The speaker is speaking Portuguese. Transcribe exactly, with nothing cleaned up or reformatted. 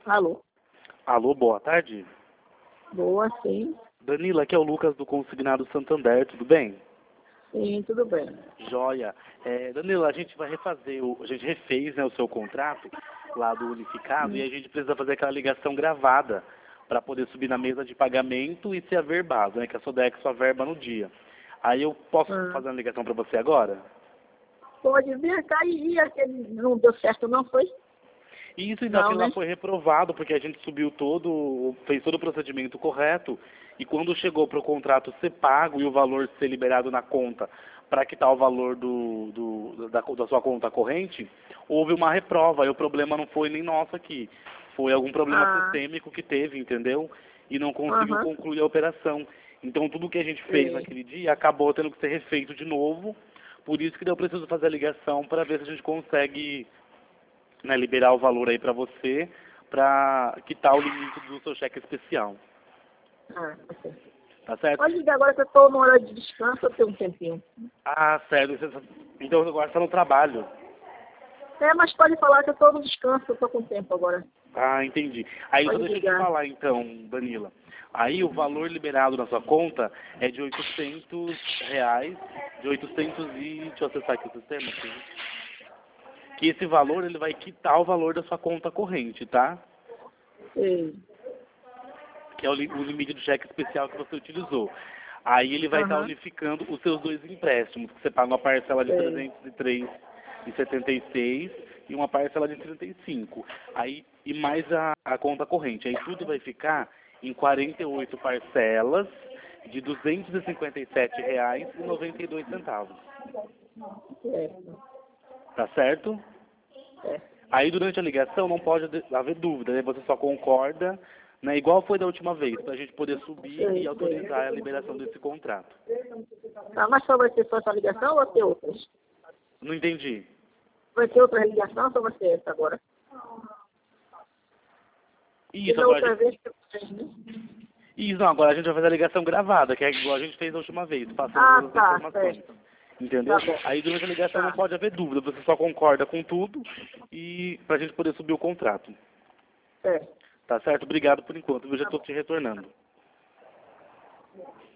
Alô? Alô, boa tarde. Boa, sim. Danila, aqui é o Lucas do Consignado Santander, tudo bem? Sim, tudo bem. Joia. É, Danila, a gente vai refazer, o, a gente refez, né, o seu contrato lá do unificado e a gente precisa fazer aquela ligação gravada para poder subir na mesa de pagamento e ser averbado, né, que a Sodex sua verba no dia. Aí eu posso Ah. fazer uma ligação para você agora? Pode vir cá e aquele não deu certo, não foi? E isso ainda Não, aquilo lá né? foi reprovado, porque a gente subiu todo, fez todo o procedimento correto, e quando chegou para o contrato ser pago e o valor ser liberado na conta para quitar o valor do, do, da, da sua conta corrente, houve uma reprova, e o problema não foi nem nosso aqui. Foi algum problema Ah, sistêmico que teve, entendeu? E não conseguiu aham. concluir a operação. Então tudo que a gente fez Sim. naquele dia acabou tendo que ser refeito de novo, por isso que eu preciso fazer a ligação para ver se a gente consegue, né, liberar o valor aí para você, para quitar o limite do seu cheque especial. Ah, tá certo. Tá certo? Pode ligar agora que eu estou numa hora de descanso, eu tenho um tempinho. Ah, sério. Você- Então agora está no trabalho. É, mas pode falar que eu estou no descanso, eu estou com tempo agora. Ah, entendi. Aí só Pode deixa eu te ligar. falar então, Danila. Aí o valor liberado na sua conta é de oitocentos reais, de oitocentos e... Deixa eu acessar aqui o sistema. Aqui. Que esse valor ele vai quitar o valor da sua conta corrente, tá? Sim. Que é o, li- o limite do cheque especial que você utilizou. Aí ele vai estar Aham. unificando os seus dois empréstimos, que você paga uma parcela de Sim. trezentos e três reais e setenta e seis centavos e uma parcela de trinta e cinco. Aí, e mais a, a conta corrente. Aí tudo vai ficar em quarenta e oito parcelas de duzentos e cinquenta e sete reais e noventa e dois centavos. Certo. Tá certo? Certo. Aí durante a ligação não pode de- haver dúvida, né? Você só concorda, né? Igual foi da última vez, para a gente poder subir Sim, e sim. autorizar a liberação desse contrato. Tá, mas só vai ser só essa ligação ou vai ter outras? Não entendi. Vai ter outra ligação ou só vai ser essa agora? E Isso, da agora a outra gente... vez que vocês, né? Isso, não, agora a gente vai fazer a ligação gravada, que é igual a gente fez da última vez, passando Ah, todas as tá, informações. certo. Entendeu? Tá bom. Aí durante a ligação não Tá, pode haver dúvida, você só concorda com tudo e para a gente poder subir o contrato. certo. Tá certo? Obrigado por enquanto, eu já Tá estou bom. te retornando.